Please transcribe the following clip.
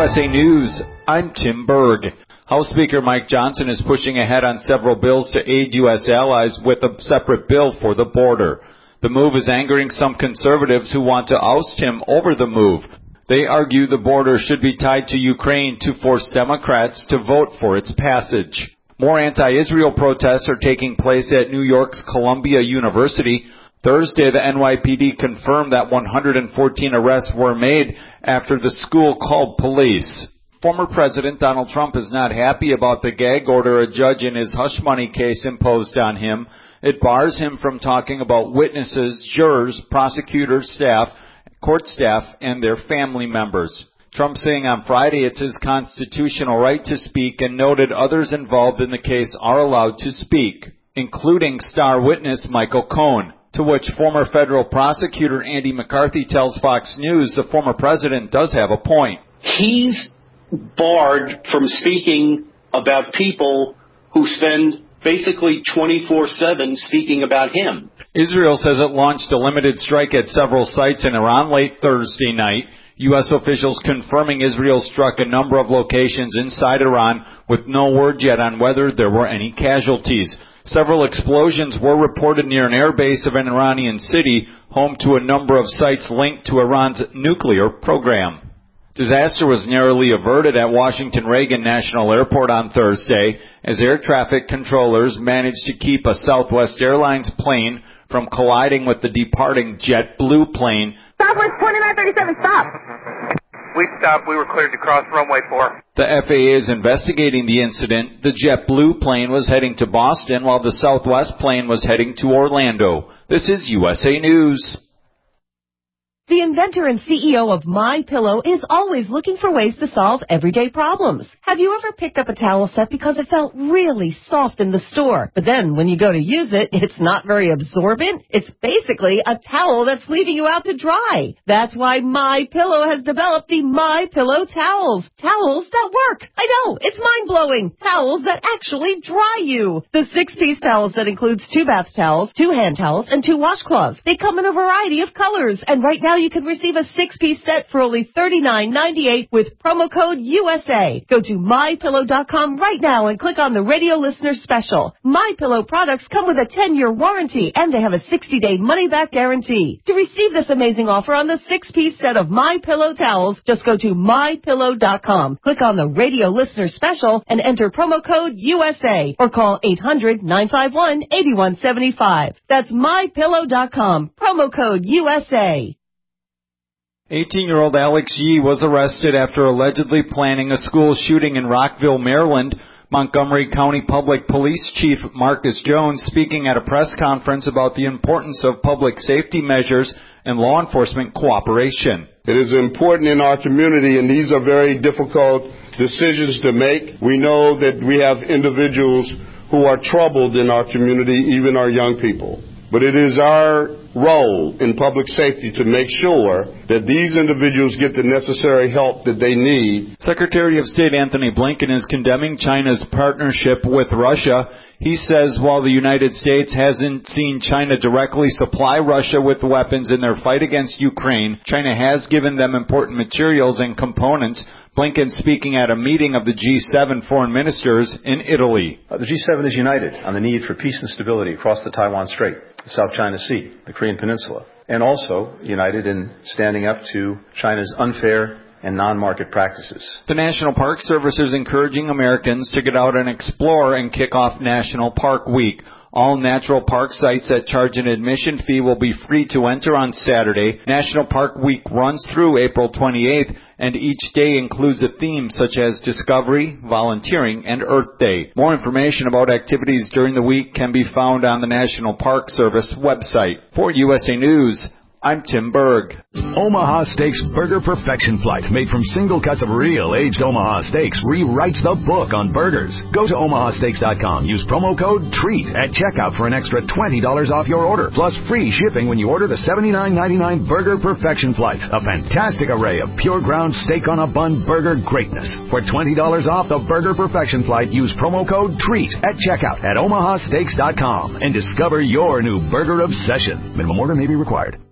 USA News, I'm Tim Berg. House Speaker Mike Johnson is pushing ahead on several bills to aid U.S. allies with a separate bill for the border. The move is angering some conservatives who want to oust him over the move. They argue the border should be tied to Ukraine to force Democrats to vote for its passage. More anti-Israel protests are taking place at New York's Columbia University. Thursday, the NYPD confirmed that 114 arrests were made after the school called police. Former President Donald Trump is not happy about the gag order a judge in his hush money case imposed on him. It bars him from talking about witnesses, jurors, prosecutors, staff, court staff, and their family members. Trump saying on Friday it's his constitutional right to speak and noted others involved in the case are allowed to speak, including star witness Michael Cohen. To which former federal prosecutor Andy McCarthy tells Fox News the former president does have a point. He's barred from speaking about people who spend basically 24/7 speaking about him. Israel says it launched a limited strike at several sites in Iran late Thursday night. U.S. officials confirming Israel struck a number of locations inside Iran with no word yet on whether there were any casualties. Several explosions were reported near an airbase of an Iranian city, home to a number of sites linked to Iran's nuclear program. Disaster was narrowly averted at Washington Reagan National Airport on Thursday as air traffic controllers managed to keep a Southwest Airlines plane from colliding with the departing JetBlue plane. Southwest 2937, stop. We stopped. We were cleared to cross runway 4. The FAA is investigating the incident. The JetBlue plane was heading to Boston while the Southwest plane was heading to Orlando. This is USA News. The inventor and CEO of MyPillow is always looking for ways to solve everyday problems. Have you ever picked up a towel set because it felt really soft in the store, but then when you go to use it, it's not very absorbent? It's basically a towel that's leaving you out to dry. That's why MyPillow has developed the MyPillow towels. Towels that work. I know, it's mind-blowing. Towels that actually dry you. The 6-piece towels that includes 2 bath towels, 2 hand towels, and 2 washcloths. They come in a variety of colors, and right now you can receive a 6-piece set for only $39.98 with promo code USA. Go to MyPillow.com right now and click on the radio listener special. MyPillow products come with a 10-year warranty and they have a 60-day money-back guarantee. To receive this amazing offer on the 6-piece set of MyPillow towels, just go to MyPillow.com. Click on the radio listener special and enter promo code USA or call 800-951-8175. That's MyPillow.com. Promo code USA. 18-year-old Alex Yee was arrested after allegedly planning a school shooting in Rockville, Maryland. Montgomery County Public Police Chief Marcus Jones speaking at a press conference about the importance of public safety measures and law enforcement cooperation. It is important in our community, and these are very difficult decisions to make. We know that we have individuals who are troubled in our community, even our young people. But it is our role in public safety to make sure that these individuals get the necessary help that they need. Secretary of State Anthony Blinken is condemning China's partnership with Russia. He says while the United States hasn't seen China directly supply Russia with weapons in their fight against Ukraine, China has given them important materials and components. Blinken speaking at a meeting of the G7 foreign ministers in Italy. The G7 is united on the need for peace and stability across the Taiwan Strait, the South China Sea, the Korean Peninsula, and also united in standing up to China's unfair and non-market practices. The National Park Service is encouraging Americans to get out and explore and kick off National Park Week. All natural park sites that charge an admission fee will be free to enter on Saturday. National Park Week runs through April 28th, and each day includes a theme such as Discovery, Volunteering, and Earth Day. More information about activities during the week can be found on the National Park Service website. For USA News, I'm Tim Berg. Omaha Steaks Burger Perfection Flight, made from single cuts of real aged Omaha steaks, rewrites the book on burgers. Go to omahasteaks.com. Use promo code TREAT at checkout for an extra $20 off your order, plus free shipping when you order the $79.99 Burger Perfection Flight. A fantastic array of pure ground steak on a bun burger greatness. For $20 off the Burger Perfection Flight, use promo code TREAT at checkout at omahasteaks.com and discover your new burger obsession. Minimum order may be required.